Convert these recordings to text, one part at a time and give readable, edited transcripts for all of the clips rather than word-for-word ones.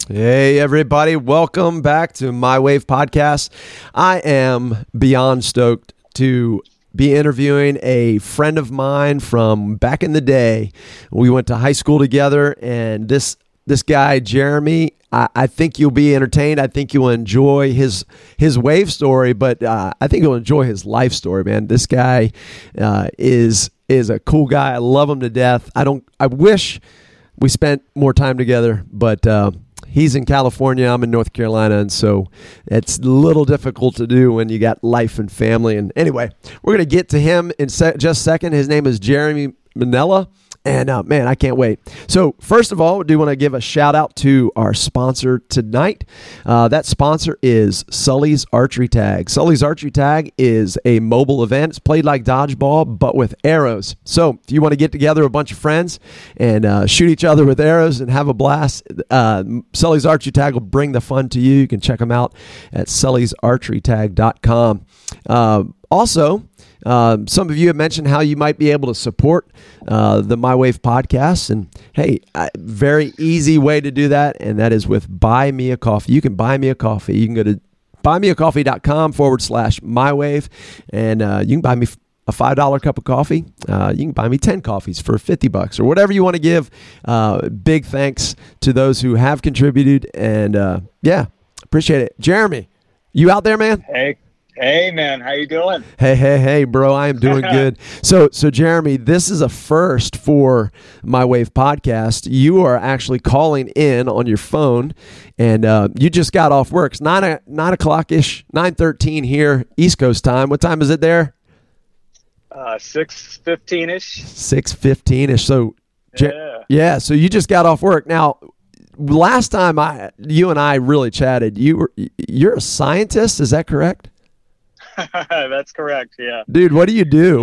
Hey, everybody. Welcome back to My Wave Podcast. I am beyond stoked to be interviewing a friend of mine from back in the day. We went to high school together, and this guy, Jeremy, I think you'll be entertained. I think you'll enjoy his wave story, but I think you'll enjoy his life story, man. This guy is a cool guy. I love him to death. I wish we spent more time together, but he's in California, I'm in North Carolina, and so it's a little difficult to do when you got life and family. And anyway, we're going to get to him in just a second. His name is Jeremy Minella, and man, I can't wait. So first of all, I do want to give a shout out to our sponsor tonight. That sponsor is Sully's Archery Tag. Sully's Archery Tag is a mobile event. It's played like dodgeball, but with arrows. So if you want to get together a bunch of friends and shoot each other with arrows and have a blast, Sully's Archery Tag will bring the fun to you. You can check them out at sullysarcherytag.com. Also, some of you have mentioned how you might be able to support the My Wave podcast. And hey, very easy way to do that, and that is with Buy Me a Coffee. You can buy me a coffee. You can go to buymeacoffee.com/MyWave, and you can buy me a $5 cup of coffee. You can buy me 10 coffees for $50 or whatever you want to give. Big thanks to those who have contributed, and yeah, appreciate it. Jeremy, you out there, man? Hey, man, how you doing? Hey, bro, I am doing good. So, Jeremy, this is a first for My Wave Podcast. You are actually calling in on your phone, and you just got off work. It's 9 o'clock-ish, 9:13 here, East Coast time. What time is it there? 6:15-ish. 6:15-ish. So, yeah, so you just got off work. Now, last time you and I really chatted, you're a scientist, is that correct? That's correct, yeah. Dude, what do you do?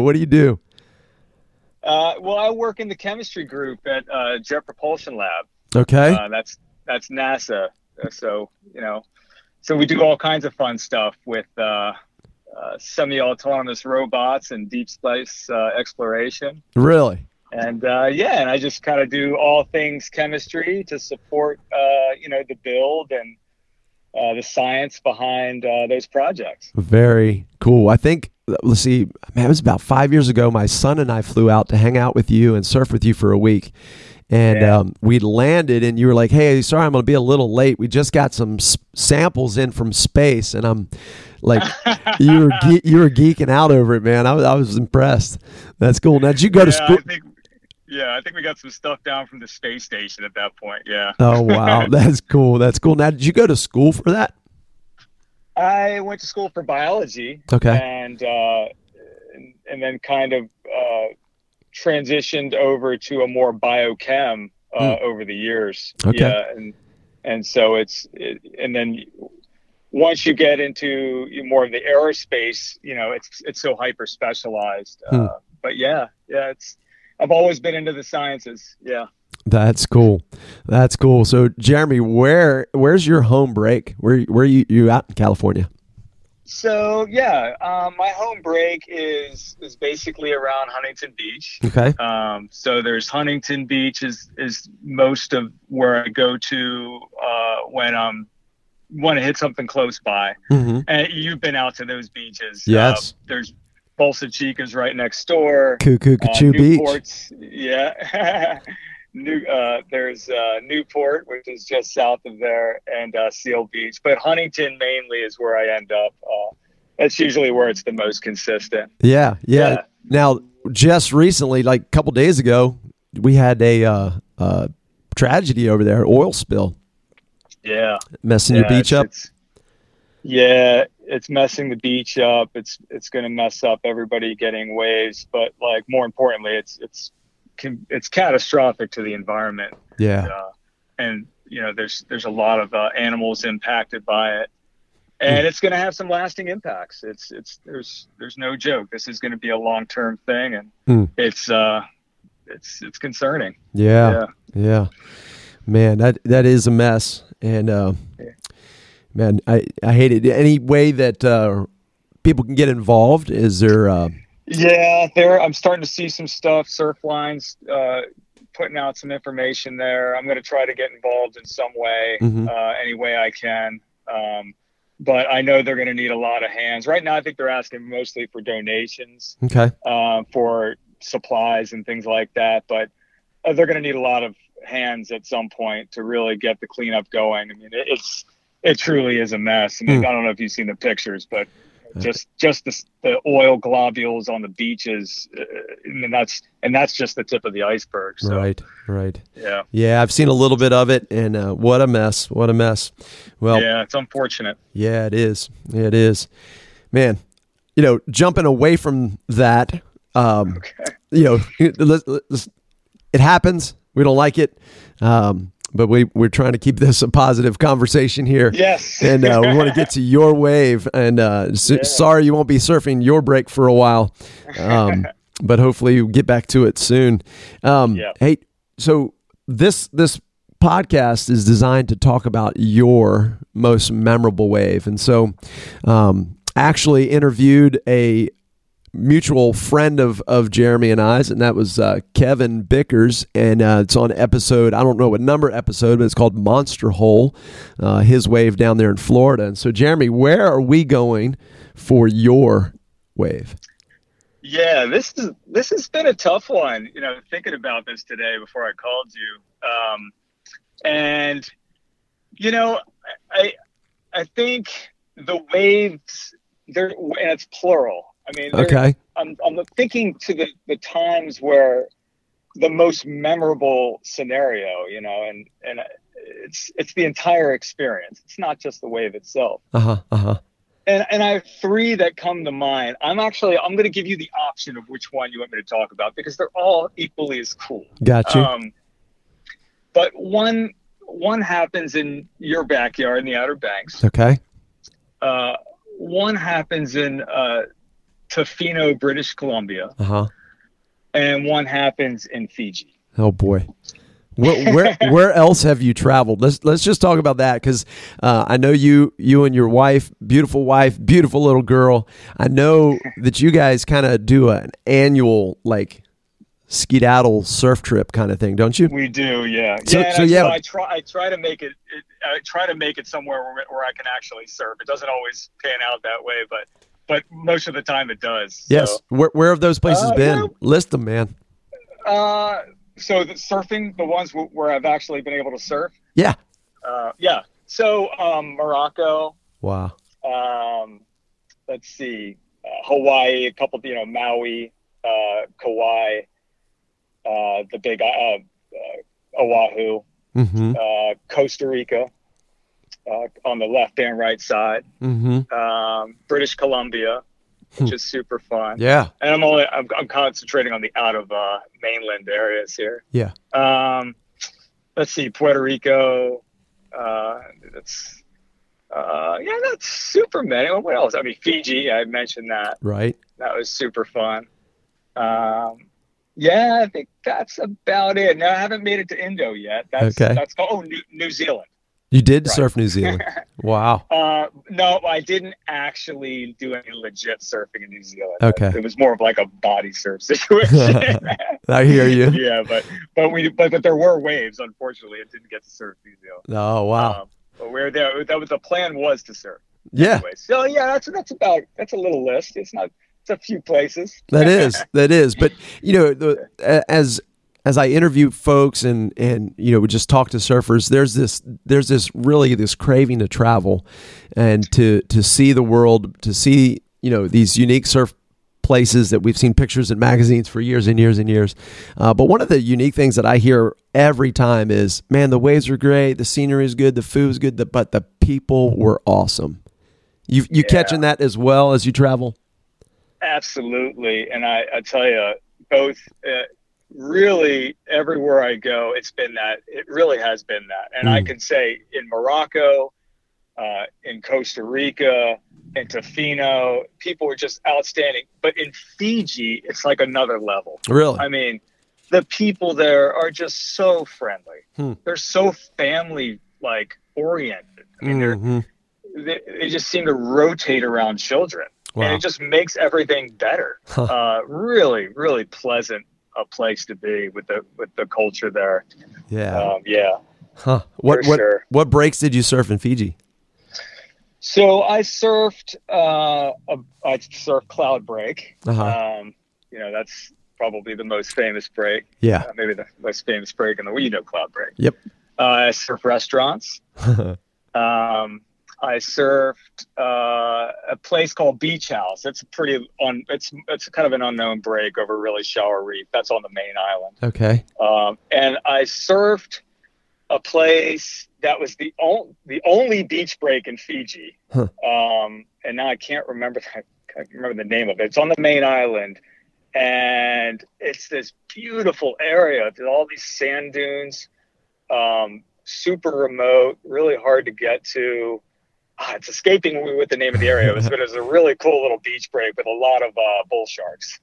Well, I work in the chemistry group at Jet Propulsion Lab. Okay. That's NASA. So we do all kinds of fun stuff with semi-autonomous robots and deep space exploration. Really? And and I just kind of do all things chemistry to support the build and the science behind those projects. Very cool. I think, let's see, man, it was about 5 years ago. My son and I flew out to hang out with you and surf with you for a week. And we landed, and you were like, hey, sorry, I'm going to be a little late. We just got some samples in from space. And I'm like, you were geeking out over it, man. I was impressed. That's cool. Now, did you go to school? I think we got some stuff down from the space station at that point. Yeah. Oh, wow. That's cool. Now, did you go to school for that? I went to school for biology. Okay. And then kind of transitioned over to a more biochem over the years. Okay. Yeah. And so and then once you get into more of the aerospace, it's so hyper specialized. But I've always been into the sciences. Yeah. That's cool. So, Jeremy, where's your home break? Where you out in California? So, my home break is basically around Huntington Beach. Okay. So there's Huntington Beach is most of where I go to when I'm want to hit something close by. Mm-hmm. And you've been out to those beaches. Yes. There's Bolsa Chica's right next door. Cuckoo Beach. Yeah. There's Newport, which is just south of there, and Seal Beach. But Huntington mainly is where I end up. That's usually where it's the most consistent. Yeah. Now, just recently, like a couple days ago, we had a tragedy over there, oil spill. Yeah. Messing your beach up? It's messing the beach up. It's going to mess up everybody getting waves, but like more importantly, it's catastrophic to the environment. Yeah. And there's a lot of animals impacted by it, and it's going to have some lasting impacts. There's no joke. This is going to be a long-term thing, and it's concerning. Yeah. Man, that is a mess. And man, I hate it. Any way that people can get involved? Is there Yeah, there. I'm starting to see some stuff. Surfline's putting out some information there. I'm going to try to get involved in some way, any way I can. But I know they're going to need a lot of hands. Right now, I think they're asking mostly for donations, for supplies and things like that. But they're going to need a lot of hands at some point to really get the cleanup going. I mean, it truly is a mess. I mean, I don't know if you've seen the pictures, but just the oil globules on the beaches, and that's just the tip of the iceberg. So, right. Yeah. I've seen a little bit of it, and what a mess. Well, yeah, it's unfortunate. Yeah, it is. Man, jumping away from that, it happens. We don't like it. But we're trying to keep this a positive conversation here. Yes. And we want to get to your wave. And sorry you won't be surfing your break for a while. But hopefully you get back to it soon. Hey, so this podcast is designed to talk about your most memorable wave. And so actually interviewed a mutual friend of Jeremy and I's, and that was Kevin Bickers, and it's on episode, I don't know what number episode, but it's called Monster Hole, his wave down there in Florida. And so, Jeremy, where are we going for your wave? Yeah, this has been a tough one, thinking about this today before I called you. And I think the waves, and it's plural. I mean, okay. I'm thinking to the times where the most memorable scenario, and it's the entire experience. It's not just the wave itself. And I have three that come to mind. I'm going to give you the option of which one you want me to talk about, because they're all equally as cool. Got you. But one happens in your backyard in the Outer Banks. Okay. One happens in Tofino, British Columbia, and one happens in Fiji. Oh boy, where else have you traveled? Let's just talk about that, because I know you and your wife, beautiful little girl. I know that you guys kind of do an annual skedaddle surf trip kind of thing, don't you? We do, yeah. So I try to make it. I try to make it somewhere where I can actually surf. It doesn't always pan out that way, but most of the time it does. Yes. So, where have those places been? List them, man. So the surfing, the ones where I've actually been able to surf. Yeah. So Morocco. Wow. Let's see, Hawaii, a couple, Maui, Kauai, the big Oahu, Costa Rica. On the left and right side, British Columbia, which is super fun. Yeah, and I'm concentrating on the out of mainland areas here. Yeah. Let's see, Puerto Rico. That's super many. What else? I mean, Fiji. I mentioned that. Right. That was super fun. I think that's about it. No, I haven't made it to Indo yet. That's called New Zealand. You did surf New Zealand. Wow. No, I didn't actually do any legit surfing in New Zealand. Okay. It was more of like a body surf situation. I hear you. Yeah, but there were waves. Unfortunately, I didn't get to surf New Zealand. Oh wow. But we're there. The plan was to surf. Yeah. Anyway, so yeah, that's a little list. It's a few places. That is. But as I interview folks and we just talk to surfers, there's this craving to travel and to see the world, to see these unique surf places that we've seen pictures in magazines for years and years and years. But one of the unique things that I hear every time is, man, the waves are great, the scenery is good, the food is good, but the people were awesome. You catching that as well as you travel? Absolutely, and I tell you, both. Really, everywhere I go, it's been that. It really has been that. And I can say in Morocco, in Costa Rica, in Tofino, people were just outstanding. But in Fiji, it's like another level. Really? I mean, the people there are just so friendly. They're so family oriented. I mean, they just seem to rotate around children. Wow. And it just makes everything better. Really, really pleasant a place to be with the culture there. Yeah. Yeah. Huh. What breaks did you surf in Fiji? So I surfed Cloud Break. That's probably the most famous break. Yeah. Maybe the most famous break in the world. Cloud Break. Yep. I surf restaurants. I surfed a place called Beach House. It's it's kind of an unknown break over really shallow reef. That's on the main island. Okay. And I surfed a place that was the only beach break in Fiji. Huh. And now I can't remember the name of it. It's on the main island, and it's this beautiful area. There's all these sand dunes, super remote, really hard to get to. It's escaping me what the name of the area was, but it was a really cool little beach break with a lot of bull sharks.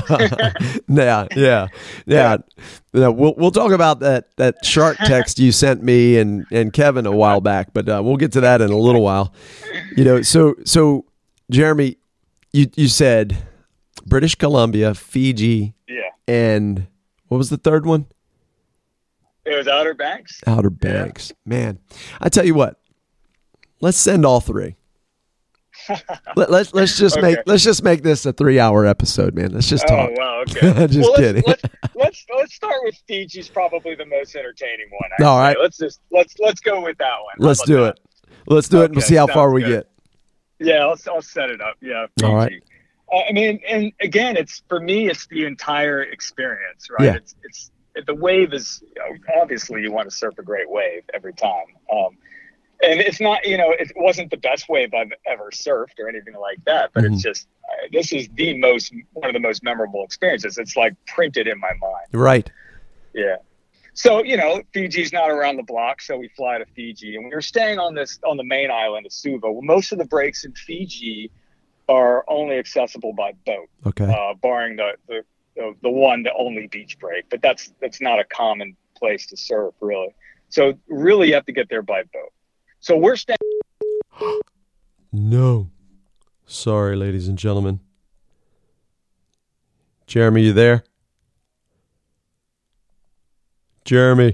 Yeah. We'll talk about that shark text you sent me and Kevin a while back, but we'll get to that in a little while. So Jeremy, you said British Columbia, Fiji, and what was the third one? It was Outer Banks. Outer Banks, man. I tell you what. Let's send all three. Let's just make this a 3-hour episode, man. Let's just talk. Oh wow, okay. Kidding. Let's start with Fiji's probably the most entertaining one. Actually. All right. Let's go with that one. Let's do it. Let's do it and we'll see how far we get. Yeah, I'll set it up. Yeah. Fiji. All right. I mean, and again, for me, it's the entire experience, right? Yeah. It's the wave is obviously you want to surf a great wave every time. And it's not, it wasn't the best wave I've ever surfed or anything like that, but it's just, this is one of the most memorable experiences. It's like printed in my mind. Right. Yeah. So, Fiji's not around the block, so we fly to Fiji, and we were staying on the main island of Suva. Well, most of the breaks in Fiji are only accessible by boat. Okay. Barring the only beach break, but that's not a common place to surf, really. So really you have to get there by boat. So we're staying. No. Sorry, ladies and gentlemen. Jeremy, you there? Jeremy.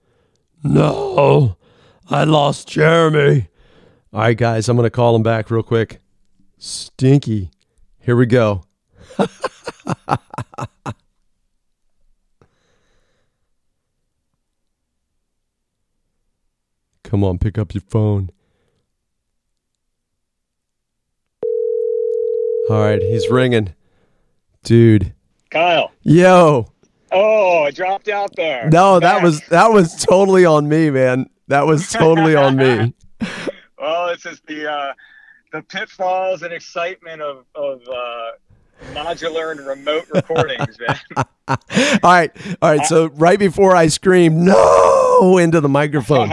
No. I lost Jeremy. All right, guys, I'm going to call him back real quick. Stinky. Here we go. Come on, pick up your phone. All right, he's ringing. Dude. Kyle. Yo. Oh, I dropped out there. No, that was totally on me, man. That was totally on me. Well, this is the pitfalls and excitement of modular and remote recordings, man. All right. So right before I screamed no into the microphone,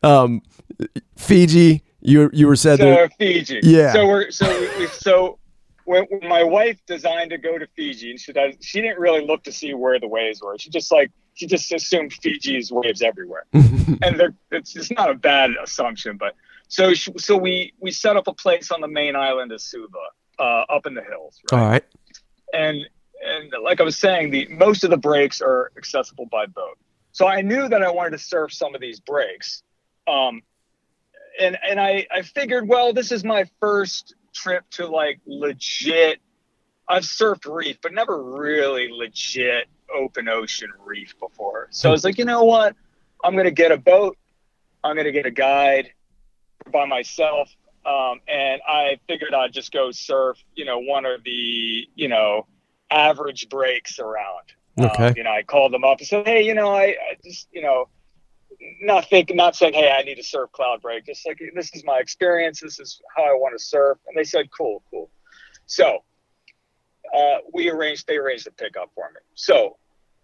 Fiji, you were said there. Fiji. Yeah. So when my wife designed to go to Fiji, and she didn't really look to see where the waves were. She just assumed Fiji's waves everywhere, and it's not a bad assumption, but so we set up a place on the main island of Suva, up in the hills. Right? All right. And like I was saying, most of the breaks are accessible by boat. So I knew that I wanted to surf some of these breaks. And I figured, well, this is my first trip to like legit. I've surfed reef, but never really legit open ocean reef before. So I was like, you know what? I'm going to get a boat. I'm going to get a guide by myself. And I figured I'd just go surf, one of the, average breaks around. Okay. I called them up and said, hey, I just, not saying, hey, I need to surf Cloud Break. Just like, this is my experience. This is how I want to surf. And they said, cool. So they arranged the pickup for me. So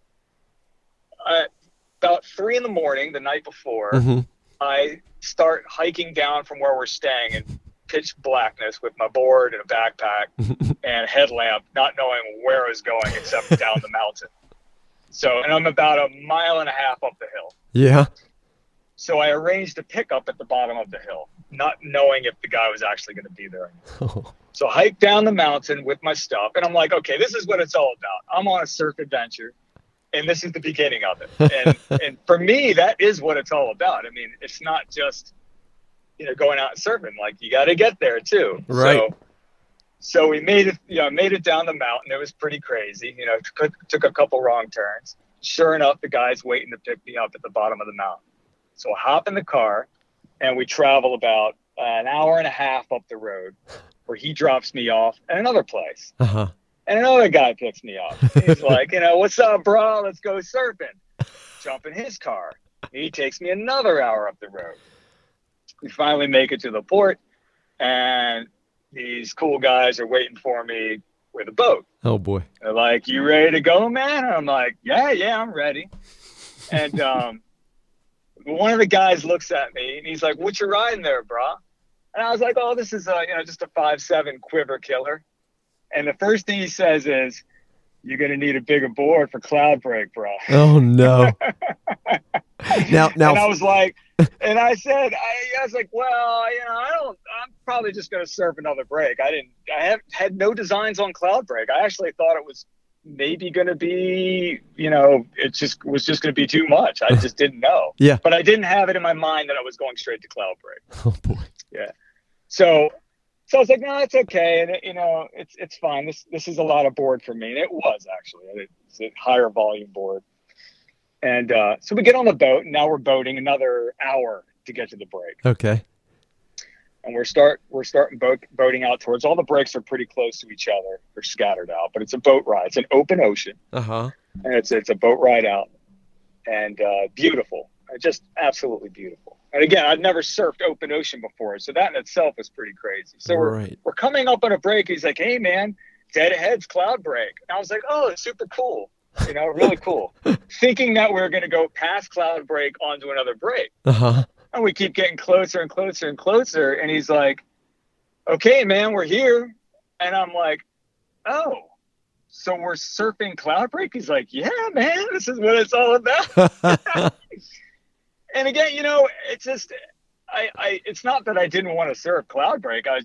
about 3 a.m, the night before, I start hiking down from where we're staying in pitch blackness with my board and a backpack and a headlamp, not knowing where I was going except down the mountain. And I'm about 1.5 miles up the hill. Yeah. So I arranged a pickup at the bottom of the hill. not knowing if the guy was actually going to be there. So I hike down the mountain with my stuff, and I'm like, okay, this is what it's all about. I'm on a surf adventure, and this is the beginning of it. And for me, that is what it's all about. I mean, it's not just, going out and surfing. Like, you got to get there too. Right. So we made it down the mountain. It was pretty crazy. Took a couple wrong turns. Sure enough, the guy's waiting to pick me up at the bottom of the mountain. So I hop in the car, and we travel about an hour and a half up the road, where he drops me off at another place. Uh-huh. And another guy picks me up. He's like, what's up, bro? Let's go surfing. Jump in his car. He takes me another hour up the road. We finally make it to the port, and these cool guys are waiting for me with a boat. Oh, boy. They're like, you ready to go, man? And I'm like, yeah, I'm ready. And one of the guys looks at me, and he's like, what you riding there, bro? And I was like, oh, this is just a 5.7 Quiver Killer. And the first thing he says is, you're going to need a bigger board for cloud break, bro. Oh, no. now, and I was like, and I said, I was like, well, I'm probably just going to surf another break. I had no designs on cloud break. I actually thought it was maybe going to be, it was just going to be too much. I just didn't know. Yeah. But I didn't have it in my mind that I was going straight to cloud break. Oh, boy. Yeah. So I was like, no, it's okay. And it's fine. This is a lot of board for me. And it was actually, it's a higher volume board. And so we get on the boat, and now we're boating another hour to get to the break. Okay. And we're starting boating out towards, all the breaks are pretty close to each other. They're scattered out, but it's a boat ride. It's an open ocean. Uh-huh. And it's a boat ride out, and beautiful. Just absolutely beautiful. And again, I'd never surfed open ocean before, so that in itself was pretty crazy. So we're coming up on a break. He's like, hey, man, dead ahead's cloud break. And I was like, oh, it's super cool. Really cool. Thinking that we were going to go past cloud break onto another break. Uh-huh. And we keep getting closer and closer and closer. And he's like, okay, man, we're here. And I'm like, oh, so we're surfing cloud break? He's like, yeah, man, this is what it's all about. And again, it's just, it's not that I didn't want to surf cloud break. I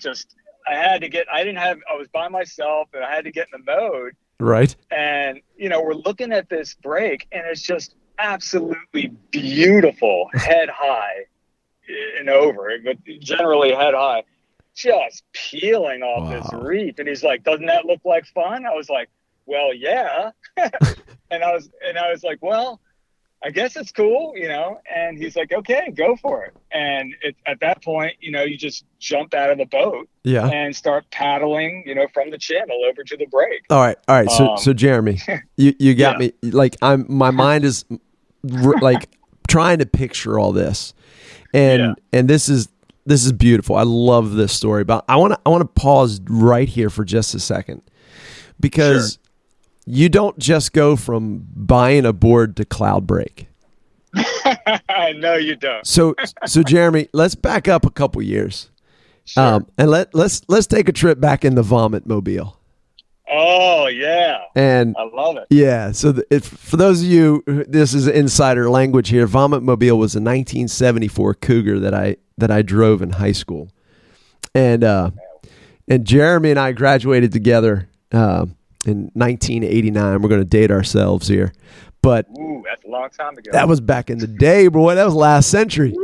was by myself, and I had to get in the mode. Right. And, we're looking at this break, and it's just absolutely beautiful, head high and over, but generally head high, just peeling off this reef. And he's like, doesn't that look like fun? I was like, well, yeah. and I was like, well, I guess it's cool, and he's like, okay, go for it. And at that point, you just jump out of the boat and start paddling, from the channel over to the break. All right. So Jeremy, you got me. Like, my mind is like trying to picture all this, and this is beautiful. I love this story, but I want to pause right here for just a second, because you don't just go from buying a board to cloud break. No, you don't. So Jeremy, let's back up a couple years, Sure. and let's take a trip back in the Vomit Mobile. Oh yeah, and I love it. Yeah. So for those of you, this is insider language here. Vomit Mobile was a 1974 Cougar that I drove in high school, and Jeremy and I graduated together in 1989. We're going to date ourselves here, but that's a long time ago. That was back in the day, bro. That was last century.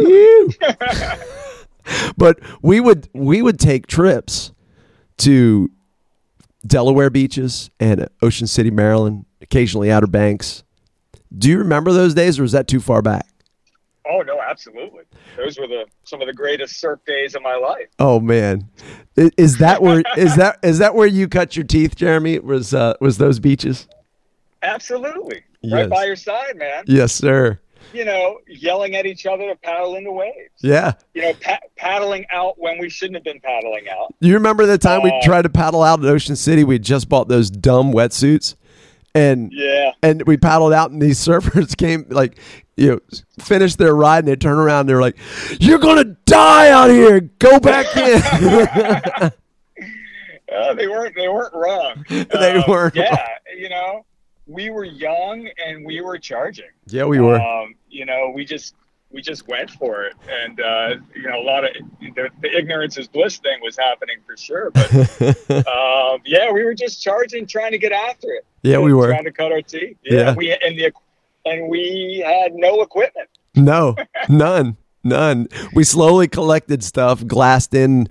But we would take trips to Delaware beaches and Ocean City, Maryland, occasionally Outer Banks. Do you remember those days, or was that too far back? Oh no, absolutely. Those were some of the greatest surf days of my life. Oh man, is that where you cut your teeth, Jeremy? Was those beaches? Absolutely, yes. Right by your side, man. Yes, sir. Yelling at each other to paddle into waves. Yeah. Paddling out when we shouldn't have been paddling out. You remember the time we tried to paddle out at Ocean City? We just bought those dumb wetsuits. And we paddled out, and these surfers came, finished their ride, and they turned around, and they were like, "You're gonna die out here. Go back in." They weren't wrong. They weren't. Yeah, we were young and we were charging. Yeah, we were. we just went for it. And, a lot of the ignorance is bliss thing was happening for sure. But, we were just charging, trying to get after it. Yeah, we were. Trying to cut our teeth. Yeah. And we had no equipment. No, none. We slowly collected stuff, glassed in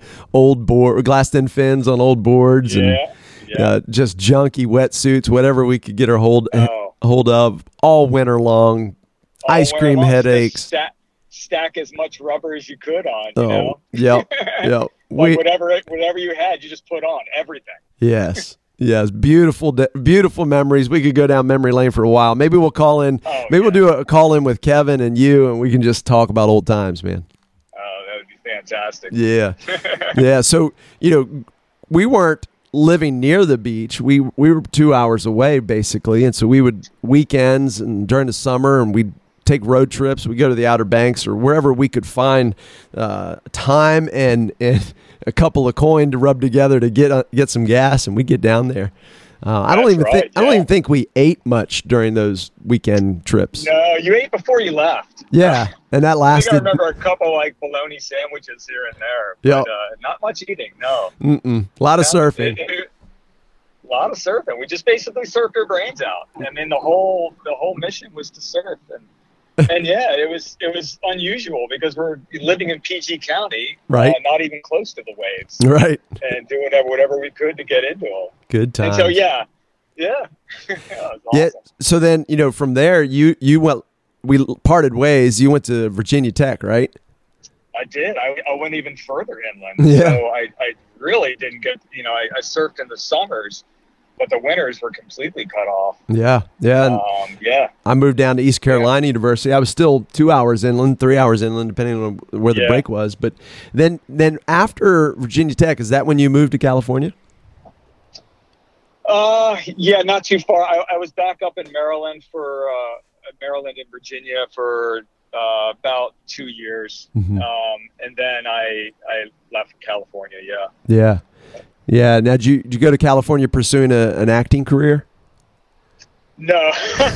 fins on old boards, and just junky wetsuits, whatever we could get our hold of all winter long. Ice cream headaches. Stack as much rubber as you could on. Yep. Whatever you had, you just put on everything. Yes. Yes, beautiful memories. We could go down memory lane for a while. Maybe we'll call in. We'll do a call in with Kevin and you, and we can just talk about old times, man. Oh, that would be fantastic. Yeah, yeah. So we weren't living near the beach. We were 2 hours away basically, and so we would weekends and during the summer, and we'd take road trips. We go to the Outer Banks or wherever we could find time and a couple of coin to rub together to get some gas, and we get down there. I don't even think we ate much during those weekend trips. No, you ate before you left. Yeah, and that lasted. I remember a couple bologna sandwiches here and there, but not much eating. No, a lot of surfing. A lot of surfing. We just basically surfed our brains out. I mean, the whole mission was to surf, and it was unusual because we're living in PG County, right? Not even close to the waves, right? And doing whatever we could to get into them. Good times. And so yeah. Awesome. So then from there you went. We parted ways. You went to Virginia Tech, right? I did. I went even further inland. Yeah. So I really didn't get. I surfed in the summers, but the winters were completely cut off. Yeah. I moved down to East Carolina University. I was still 2 hours inland, 3 hours inland, depending on where the break was. But then after Virginia Tech, is that when you moved to California? Not too far. I was back up in Maryland Maryland and Virginia for about 2 years, and then I left California. Yeah. Now, did you go to California pursuing an acting career? No,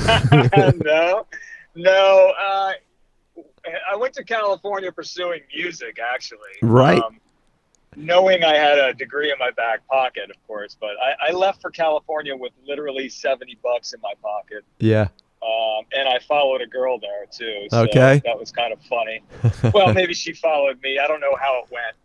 no. I went to California pursuing music, actually. Right. Knowing I had a degree in my back pocket, of course, but I left for California with literally $70 in my pocket. Yeah. And I followed a girl there too. So okay. That was kind of funny. Well, maybe she followed me. I don't know how it went.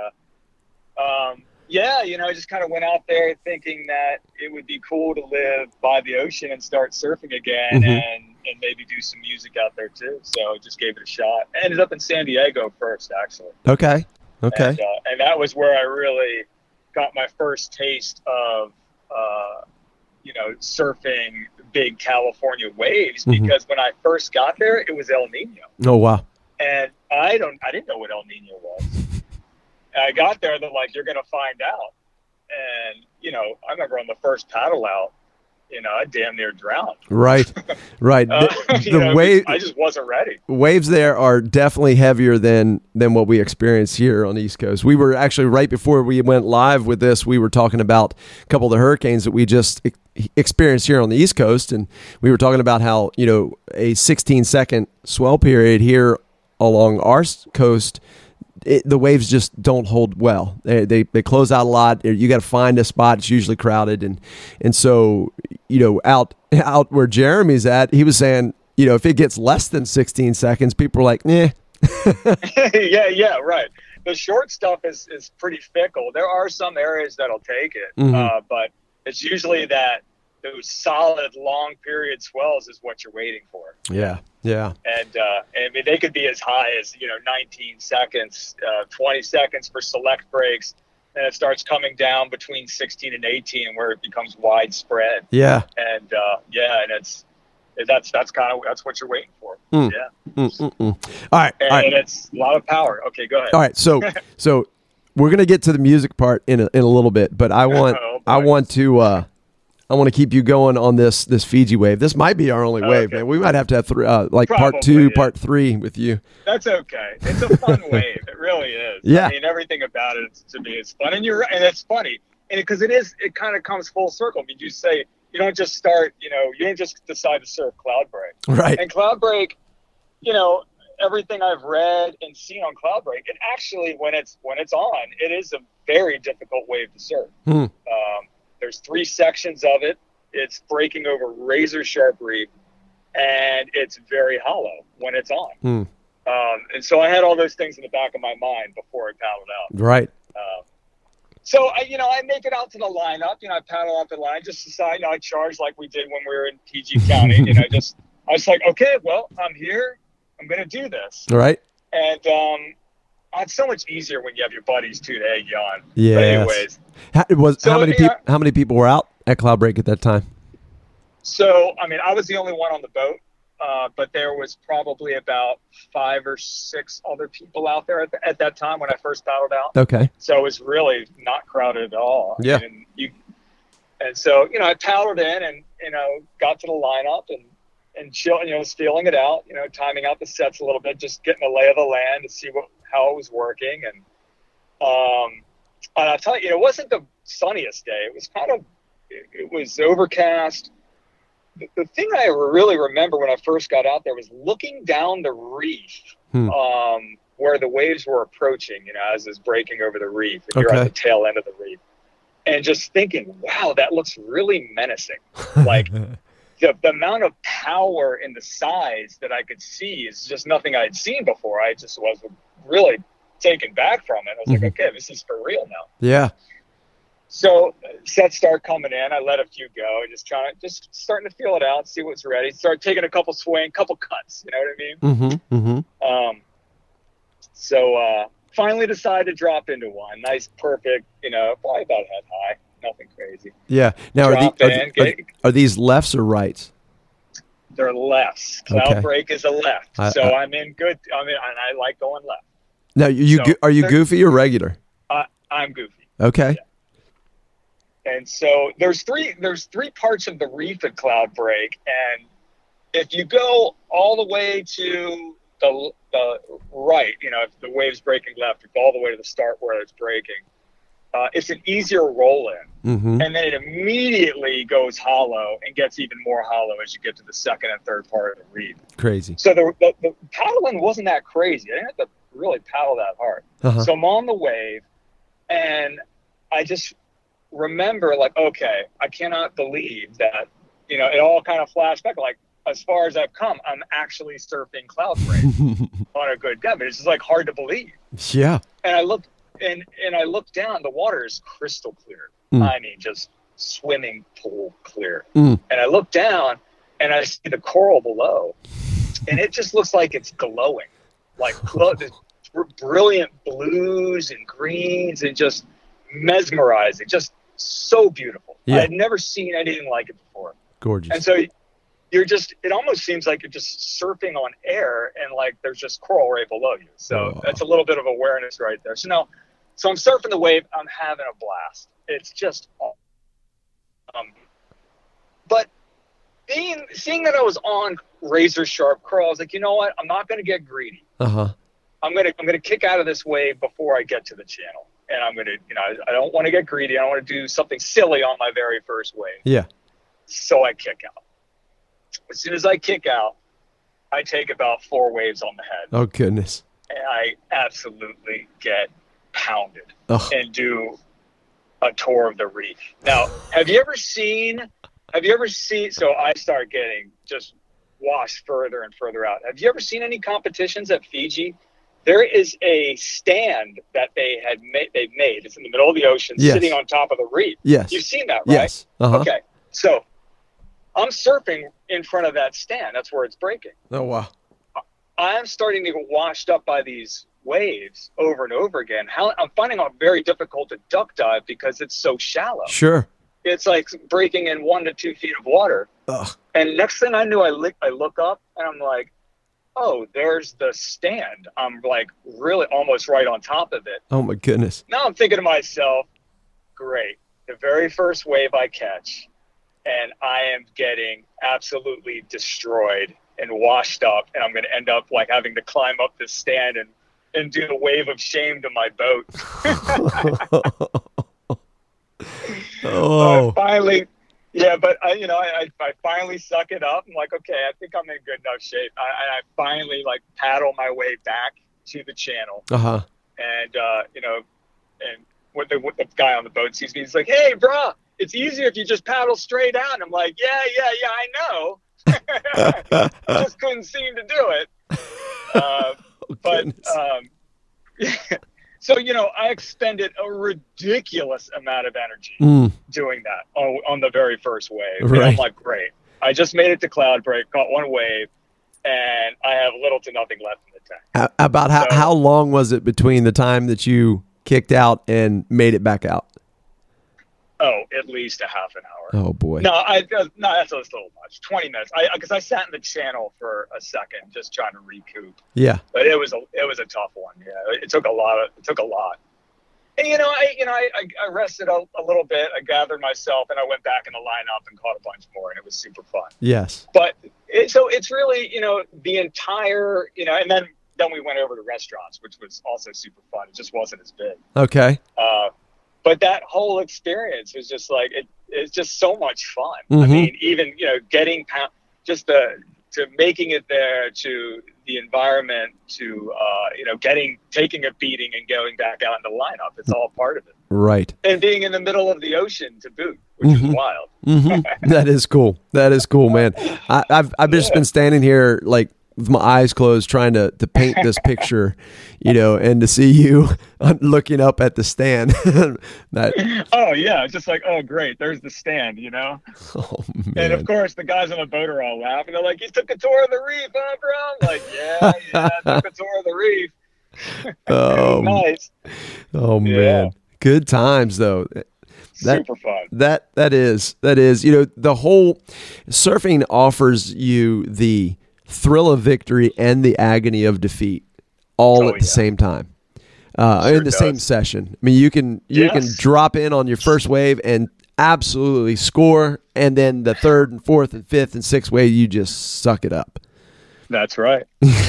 But, I just kind of went out there thinking that it would be cool to live by the ocean and start surfing again, and maybe do some music out there too. So I just gave it a shot. I ended up in San Diego first, actually. Okay. And that was where I really got my first taste of, surfing big California waves, because when I first got there, it was El Nino. Oh, wow. And I didn't know what El Nino was. And I got there, they're like, you're going to find out. And, I remember on the first paddle out, I damn near drowned. Right. The wave, I just wasn't ready. Waves there are definitely heavier than what we experience here on the East Coast. We were actually, right before we went live with this, we were talking about a couple of the hurricanes that we just experienced here on the East Coast, and we were talking about how a 16-second swell period here along our coast, the waves just don't hold well. They close out a lot. You got to find a spot. It's usually crowded, and so out where Jeremy's at, he was saying if it gets less than 16 seconds, people are like, "Nah." yeah, right. The short stuff is pretty fickle. There are some areas that'll take it, but it's usually that those solid long period swells is what you're waiting for. Yeah. And I mean, they could be as high as 19 seconds, 20 seconds for select breaks, and it starts coming down between 16 and 18, where it becomes widespread. Yeah. And that's what you're waiting for. All right. And it's a lot of power. Okay, go ahead. All right. So we're gonna get to the music part in a little bit, but I want to keep you going on this Fiji wave. This might be our only wave, man. We might have to have part 2, part 3 with you. That's okay. It's a fun wave. It really is. Yeah. I mean, everything about it to me is fun, and you're right, and it's funny, and because it kind of comes full circle. I mean, you don't just start, you don't just decide to surf Cloudbreak. Right. And Cloudbreak, everything I've read and seen on Cloudbreak, it actually, when it's on, it is a very difficult wave to surf. There's 3 sections of it. It's breaking over razor sharp reef, and it's very hollow when it's on. And so I had all those things in the back of my mind before I paddled out. Right. So I make it out to the lineup. I paddle out the line, just decide. I charge like we did when we were in PG County. I was like, okay, well, I'm here. I'm going to do this. Right. And it's so much easier when you have your buddies too to egg you on. Yeah. But anyways, how many people were out at Cloudbreak at that time? So I was the only one on the boat. But there was probably about 5 or 6 other people out there at that time when I first paddled out. Okay. So it was really not crowded at all. Yeah. And so, I paddled in and, got to the lineup and chill, was feeling it out, timing out the sets a little bit, just getting the lay of the land to see how it was working. And I'll tell you, it wasn't the sunniest day. It was it was overcast. The thing I really remember when I first got out there was looking down the reef where the waves were approaching, as it's breaking over the reef. And you're at the tail end of the reef. And just thinking, wow, that looks really menacing. Like the amount of power and the size that I could see is just nothing I had seen before. I just was really taken back from it. I was like, okay, this is for real now. Yeah. So sets start coming in. I let a few go, just starting to feel it out, see what's ready. Start taking a couple couple cuts. You know what I mean? So finally decided to drop into one. Nice, perfect. Probably about head high. Nothing crazy. Yeah. Now are these lefts or rights? They're lefts. Cloudbreak is a left. So I'm in good. and I like going left. Now are you goofy or regular? I'm goofy. Okay. Yeah. And so there's three parts of the reef at Cloudbreak, and if you go all the way to the right, if the wave's breaking left, you go all the way to the start where it's breaking. It's an easier roll in, and then it immediately goes hollow and gets even more hollow as you get to the second and third part of the reef. Crazy. So the paddling wasn't that crazy. I didn't have to really paddle that hard. So I'm on the wave, and I just remember okay, I cannot believe that, it all kind of flashed back. Like, as far as I've come, I'm actually surfing Cloudbreak on a good gun, but it's just hard to believe. Yeah. And I looked down, the water is crystal clear. I mean, just swimming pool clear. And I look down and I see the coral below, and it just looks like it's glowing, brilliant blues and greens, and just mesmerizing, just so beautiful. I had never seen anything like it before. Gorgeous. And so it almost seems like you're just surfing on air, and there's just coral right below you. So that's a little bit of awareness right there. So I'm surfing the wave. I'm having a blast. It's just awesome. But seeing that I was on razor sharp curl, I was like, you know what? I'm not going to get greedy. I'm gonna kick out of this wave before I get to the channel. And I'm going to, I don't want to get greedy. I don't want to do something silly on my very first wave. Yeah. So I kick out. As soon as I kick out, I take about 4 waves on the head. Oh, goodness. And I absolutely get pounded and do a tour of the reef. Now, have you ever seen, so I start getting just washed further and further out. Have you ever seen any competitions at Fiji? There is a stand that they've made. It's in the middle of the ocean, sitting on top of the reef. Yes. You've seen that, right? Yes. Okay. So I'm surfing in front of that stand. That's where it's breaking. Oh, wow. I'm starting to get washed up by these waves over and over again. I'm finding it very difficult to duck dive because it's so shallow. Sure. It's like breaking in 1 to 2 feet of water. Ugh. And next thing I knew, I look up and I'm like, oh, there's the stand. I'm really almost right on top of it. Oh, my goodness. Now I'm thinking to myself, great. The very first wave I catch, and I am getting absolutely destroyed and washed up, and I'm going to end up having to climb up this stand and do the wave of shame to my boat. Oh. Yeah, but I finally suck it up. I'm like, okay, I think I'm in good enough shape. I finally like paddle my way back to the channel, Uh-huh. and and what the guy on the boat sees me, he's like, "Hey, bro, it's easier if you just paddle straight out." And I'm like, "Yeah, I know." Just couldn't seem to do it. Oh, But goodness. So I expended a ridiculous amount of energy Mm, doing that on the very first wave. And I'm right. like, great. I just made it to cloud break, caught one wave, and I have little to nothing left in the tank. About So, how long was it between the time that you kicked out and made it back out? at least a half an hour. Oh boy. No, that's a little much. 20 minutes. Because I sat in the channel for a second, just trying to recoup. Yeah. But it was a tough one. Yeah, it took a lot. And I rested a little bit. I gathered myself, and I went back in the lineup and caught a bunch more, and it was super fun. Yes. But so it's really the entire and then we went over to restaurants, which was also super fun. It just wasn't as big. Okay. But that whole experience was just like it's just so much fun. Mm-hmm. I mean, even getting to making it there, to the environment, to taking a beating and going back out in the lineup. It's all part of it. Right. And being in the middle of the ocean to boot, which is wild. Mm-hmm. That is cool. That is cool, man. I've just been standing here like with my eyes closed trying to paint this picture, and to see you looking up at the stand. Oh yeah, just like, oh great, there's the stand, Oh man. And of course the guys on the boat are all laughing. They're like, "You took a tour of the reef, huh, bro?" I'm like, yeah, I took a tour of the reef. Oh, nice. Oh man. Yeah. Good times though. Super fun. That is, the whole surfing offers you the thrill of victory and the agony of defeat all at the same time. In the same session. I mean, you can drop in on your first wave and absolutely score, and then the third and fourth and fifth and sixth wave, you just suck it up. That's right.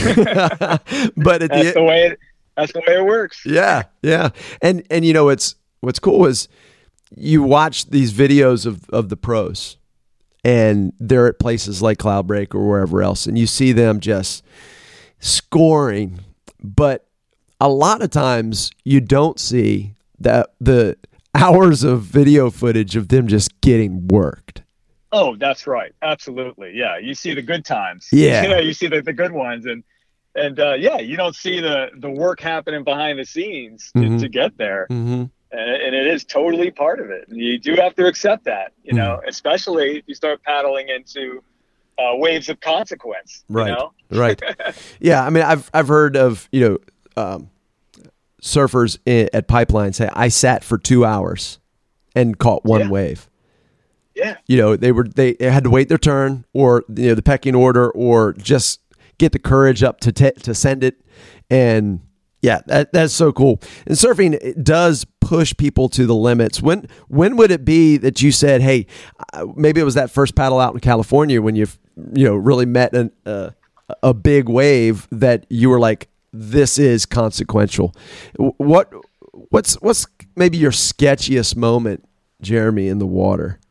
But that's the way it works. Yeah. And what's cool is you watch these videos of the pros, and they're at places like Cloudbreak or wherever else, and you see them just scoring, but a lot of times you don't see that the hours of video footage of them just getting worked. Oh, that's right. Absolutely. Yeah. You see the good times. Yeah. You see the good ones. And you don't see the work happening behind the scenes to get there. Mm-hmm. And it is totally part of it. And you do have to accept that, especially if you start paddling into waves of consequence. Right. Right. Yeah. I mean, I've heard of, surfers at Pipeline say, I sat for 2 hours and caught one wave. Yeah. They had to wait their turn, or the pecking order, or just get the courage up to send it. And yeah, that's so cool. And surfing, it does push people to the limits. When would it be that you said, hey, maybe it was that first paddle out in California when you really met a big wave that you were like, this is consequential. What's maybe your sketchiest moment, Jeremy, in the water?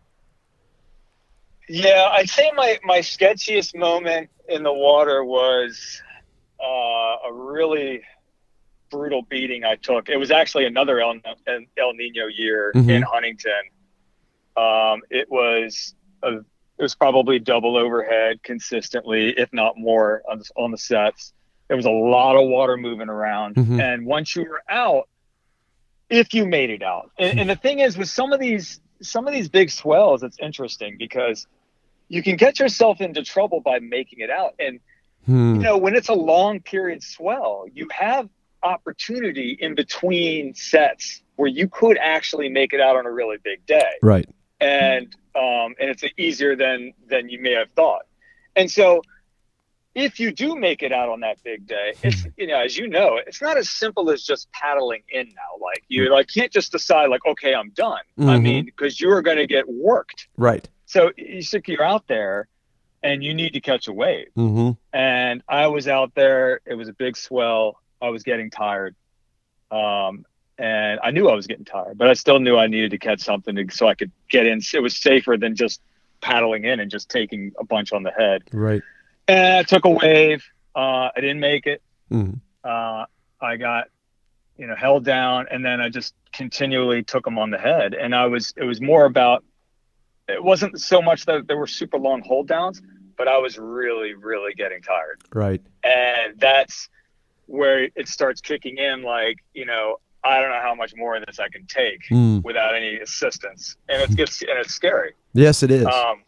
Yeah, I'd say my sketchiest moment in the water was a really brutal beating I took. It was actually another El Nino year in Huntington. It was probably double overhead consistently, if not more, on the sets. There was a lot of water moving around, and once you were out, if you made it out, and the thing is, with some of these big swells, it's interesting because you can get yourself into trouble by making it out. And, when it's a long period swell, you have opportunity in between sets where you could actually make it out on a really big day. Right. And it's easier than you may have thought. And so if you do make it out on that big day, it's, as it's not as simple as just paddling in now. Like you can't just decide like, okay, I'm done. I mean, because you're going to get worked. Right. So you're out there and you need to catch a wave. And I was out there. It was a big swell. I was getting tired. and I knew I was getting tired, but I still knew I needed to catch something so I could get in. It was safer than just paddling in and just taking a bunch on the head. Right. And I took a wave. I didn't make it. Mm. I got, held down, and then I just continually took them on the head. And it was more about, it wasn't so much that there were super long hold downs, but I was really, really getting tired. Right. And that's where it starts kicking in. Like, I don't know how much more of this I can take without any assistance. And it's scary. Yes, it is.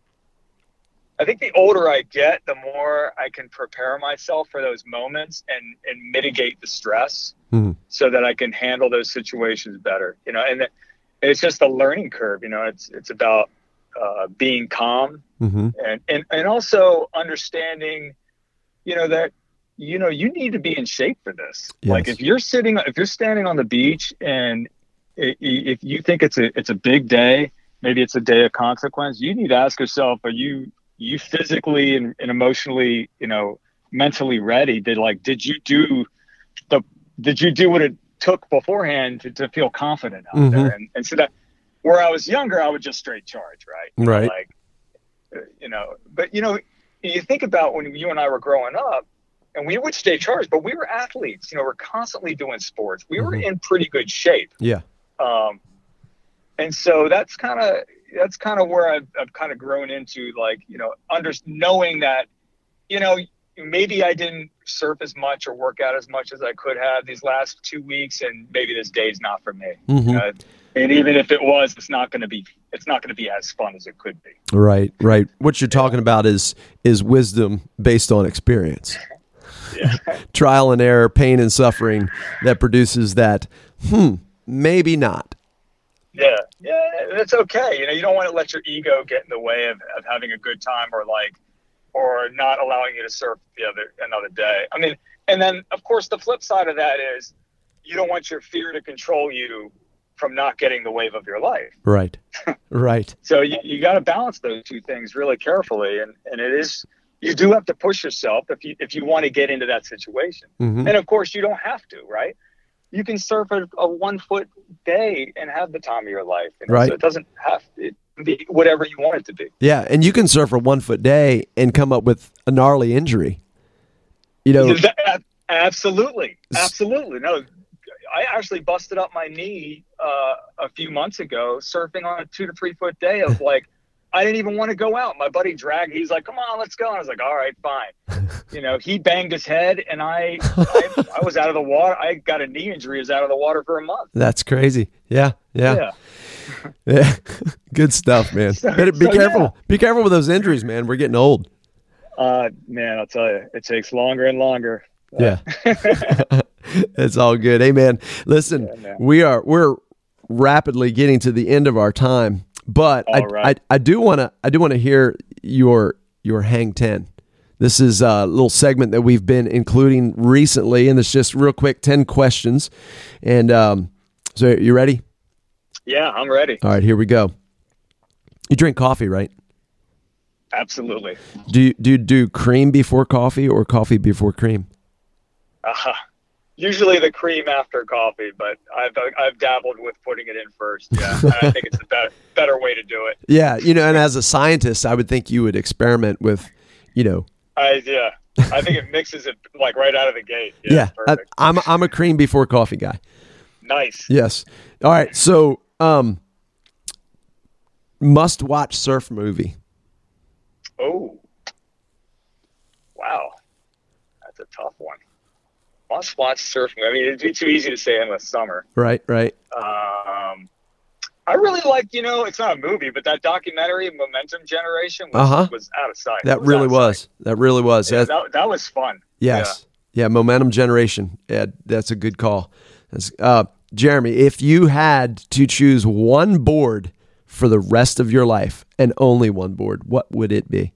I think the older I get, the more I can prepare myself for those moments and mitigate the stress so that I can handle those situations better. And it's just a learning curve. It's about being calm and also understanding, that, you need to be in shape for this. Yes. Like if you're standing on the beach and if you think it's a big day, maybe it's a day of consequence, you need to ask yourself, are you physically and emotionally, mentally ready? Did you do what it took beforehand to feel confident out there? And so that where I was younger, I would just straight charge, right? Right. But you think about when you and I were growing up, and we would stay charged, but we were athletes, we're constantly doing sports. We were in pretty good shape. Yeah. And so that's kind of where I've kind of grown into, like, knowing that, maybe I didn't surf as much or work out as much as I could have these last 2 weeks, and maybe this day's not for me. And even if it was, it's not going to be as fun as it could be. Right. What you're talking about is wisdom based on experience. Yeah. Trial and error, pain and suffering that produces that, maybe not. Yeah, that's okay. You don't want to let your ego get in the way of having a good time or not allowing you to surf another day. I mean, and then of course the flip side of that is you don't want your fear to control you from not getting the wave of your life. Right. So you got to balance those two things really carefully, and it is, you do have to push yourself if you want to get into that situation. And of course you don't have to, right? You can surf a 1 foot day and have the time of your life. Right. So it doesn't have to be whatever you want it to be. Yeah. And you can surf a 1 foot day and come up with a gnarly injury. Absolutely. No, I actually busted up my knee a few months ago surfing on a 2 to 3 foot day of I didn't even want to go out. My buddy dragged. He's like, "Come on, let's go." And I was like, "All right, fine." He banged his head, and I was out of the water. I got a knee injury. I was out of the water for a month. That's crazy. Yeah. Good stuff, man. Be careful. Yeah. Be careful with those injuries, man. We're getting old. Man, I'll tell you, it takes longer and longer. Yeah. It's all good. Hey, man, listen, we're rapidly getting to the end of our time. But I do want to hear your Hang 10. This is a little segment that we've been including recently, and it's just real quick 10 questions. And so you ready? Yeah, I'm ready. All right, here we go. You drink coffee, right? Absolutely. Do you do cream before coffee or coffee before cream? Usually the cream after coffee, but I've dabbled with putting it in first. Yeah, I think it's a better way to do it. Yeah, and as a scientist, I would think you would experiment with, I think it mixes it right out of the gate. Yeah, perfect. I'm a cream before coffee guy. Nice. Yes. All right. So, must watch surf movie. Oh, wow, that's a tough one. Must watch surfing. I mean, it'd be too easy to say in the summer. Right. I really like, it's not a movie, but that documentary, Momentum Generation, was out of sight. That really was. Yeah, that was fun. Yes. Yeah. Momentum Generation. Yeah, that's a good call. Jeremy, if you had to choose one board for the rest of your life and only one board, what would it be?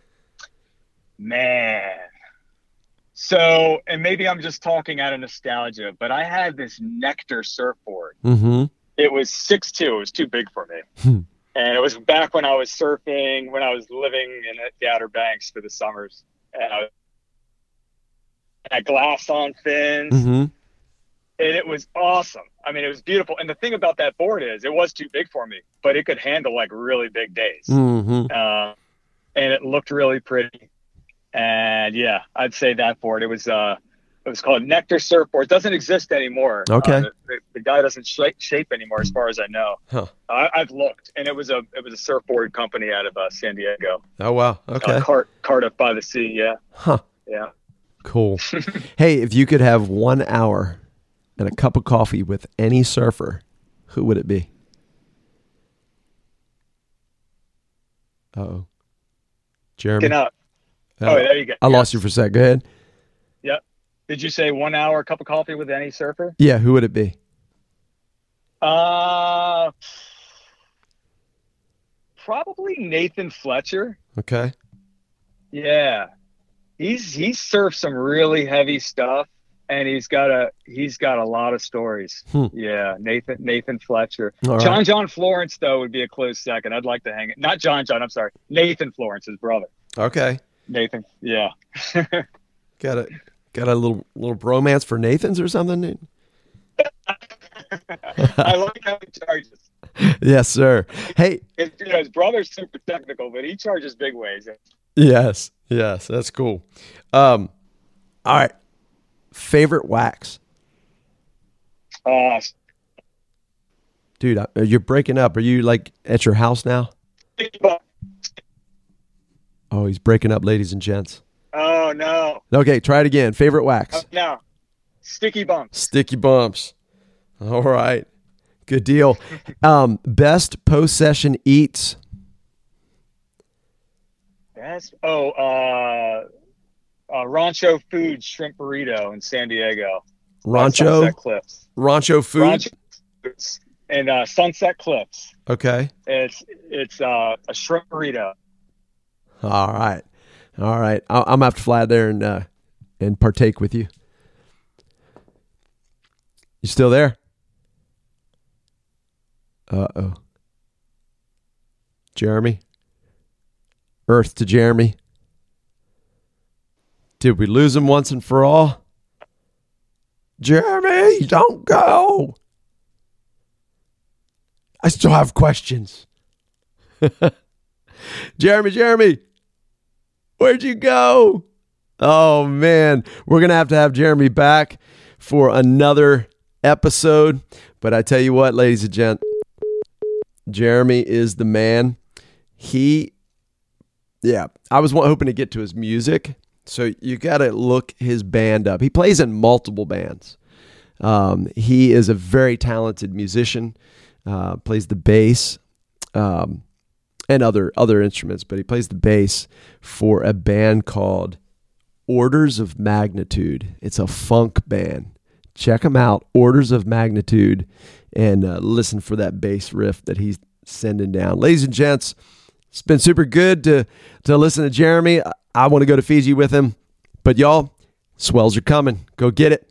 Man. So, and maybe I'm just talking out of nostalgia, but I had this Nectar surfboard. It was 6'2". It was too big for me. And it was back when I was surfing, when I was living in the Outer Banks for the summers. And I had glass on fins. And it was awesome. I mean, it was beautiful. And the thing about that board is it was too big for me, but it could handle like really big days. Mm-hmm. And it looked really pretty. And yeah, I'd say that board. It was called Nectar Surfboard. It doesn't exist anymore. Okay. The guy doesn't shape anymore, as far as I know. Huh. I've looked, and it was a surfboard company out of San Diego. Oh wow. Okay. Cardiff by the Sea. Yeah. Huh. Yeah. Cool. Hey, if you could have 1 hour and a cup of coffee with any surfer, who would it be? Uh-oh. Jeremy? Oh, there you go. I lost you for a sec. Go ahead. Yep. Did you say 1 hour cup of coffee with any surfer? Yeah, who would it be? Probably Nathan Fletcher. Okay. Yeah. He surfed some really heavy stuff, and he's got a lot of stories. Yeah, Nathan Fletcher. All right. John Florence though would be a close second. I'd like to hang it. Not John. I'm sorry. Nathan Florence, his brother. Okay. Nathan. Yeah. Got a little bromance for Nathan's or something? I like how he charges. Yes, sir. Hey, his brother's super technical, but he charges big ways. Yes, that's cool. All right. Favorite wax? Dude, you're breaking up. Are you like at your house now? Oh, he's breaking up, ladies and gents. Oh, no. Okay, try it again. Favorite wax? No. Sticky bumps. Sticky bumps. All right. Good deal. Best post-session eats? Rancho Foods Shrimp Burrito in San Diego. Rancho? Sunset Cliffs. Rancho Foods? Rancho Foods and Sunset Cliffs. Okay. It's a shrimp burrito. All right. I'm gonna have to fly there and partake with you. You still there? Uh-oh. Jeremy? Earth to Jeremy? Did we lose him once and for all? Jeremy, don't go. I still have questions. Jeremy, where'd you go? Oh, man. We're going to have Jeremy back for another episode. But I tell you what, ladies and gents, Jeremy is the man. I was hoping to get to his music. So you got to look his band up. He plays in multiple bands. He is a very talented musician, plays the bass and other instruments, but he plays the bass for a band called Orders of Magnitude. It's a funk band. Check them out, Orders of Magnitude, and listen for that bass riff that he's sending down. Ladies and gents, it's been super good to listen to Jeremy. I want to go to Fiji with him, but y'all, swells are coming. Go get it.